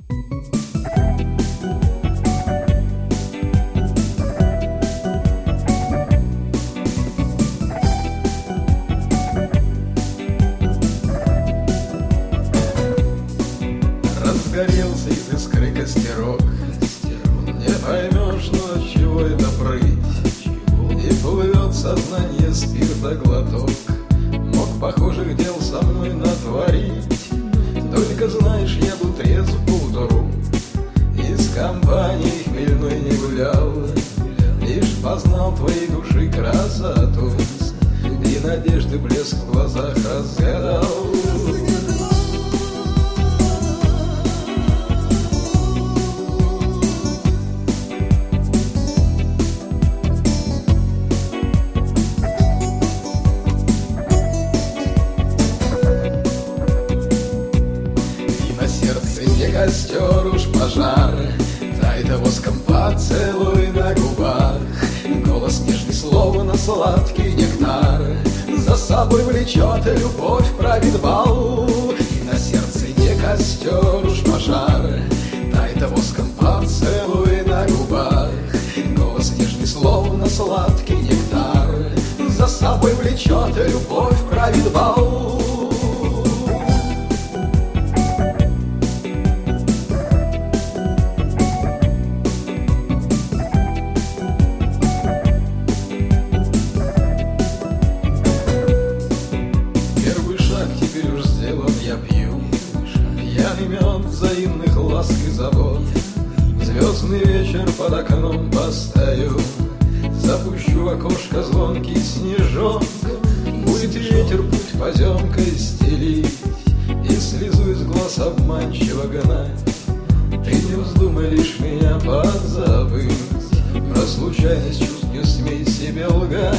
Разгорелся из искры костерок, не поймешь, но от чего это прыть. И плывет сознание спирта глоток. Мог похожих дел со мной натворить. Только знаешь, я был трезв поутру, из компании хмельной не гулял. Лишь познал твоей души красоту и надежды блеск в глазах разгадал. Костер уж пожар, тай-то воском поцелуй на губах. Голос нежный, словно сладкий нектар, за собой влечет любовь, правит бал. И на сердце не костер уж пожар, тай-то воском поцелуй на губах. Голос нежный, словно сладкий нектар, за собой влечет любовь, правит бал. Я пью пьяный мед взаимных ласк и забот. Звездный вечер под окном постою, запущу в окошко звонкий снежок. Будет ветер путь поземкой стелить и слезу из глаз обманчиво гнать. Ты не вздумай лишь меня позабыть, про случайность чувств не смей себе лгать.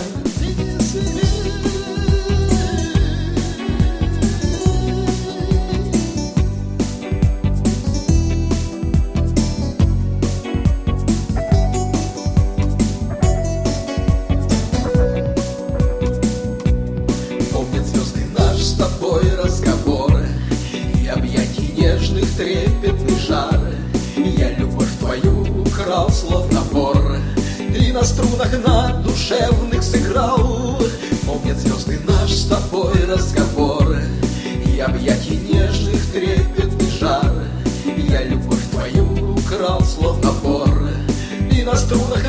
Трепетный жар, я любовь твою украл, словно вор, и на струнах на душевных сыграл. Помнят звезды наш с тобой разговор, и объятий нежных трепетный жар, я любовь твою украл, словно вор, и на струнах